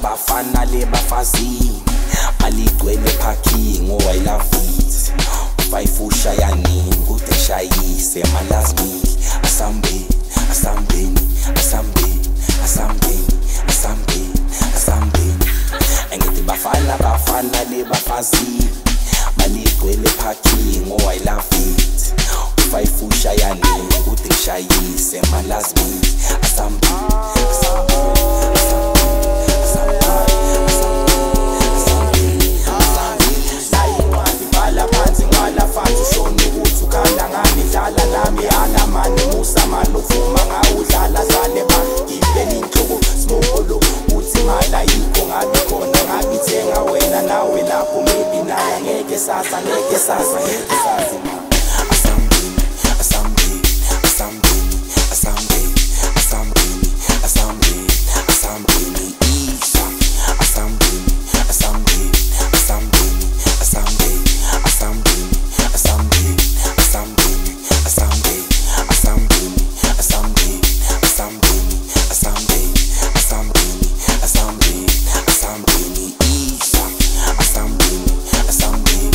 bafana lebafazini maligcwele parking oh I love it ufayifusha yaningi kude shayise malazimi asambeni asambeni asambeni asambeni asambeni asambeni engithi bafana lebafazini maligcwele parking oh I love it ufayifusha yaningi kude shayise malazimi asambeni asambeni Sasa ngeke sasa asambeni asambeni asambeni asambeni asambeni asambeni asambeni isa asambeni asambeni asambeni asambeni asambeni asambeni asambeni asambeni asambeni asambeni asambeni asambeni asambeni asambeni asambeni isa asambeni asambeni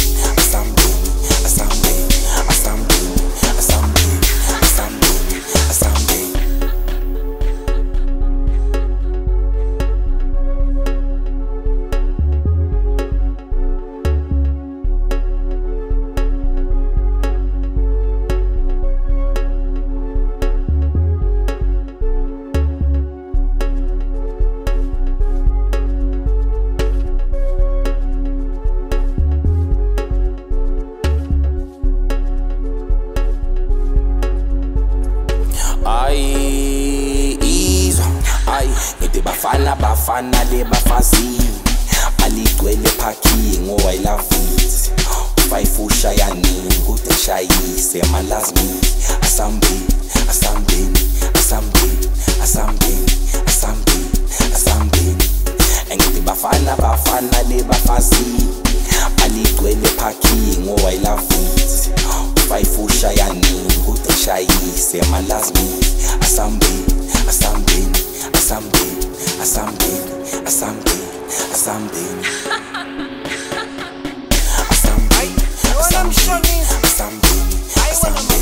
bafana lebafazini maligcwele parking oh I love it ufayifusha yaningi kude shayise malazimi asambeni asambeni asambeni asambeni asambeni asambeni engithi bafana lebafazini maligcwele parking oh I love it ufayifusha yaningi kude shayise malazimi asambeni asambeni asambeni asambeni asambeni asambeni asambeni asambeni asambeni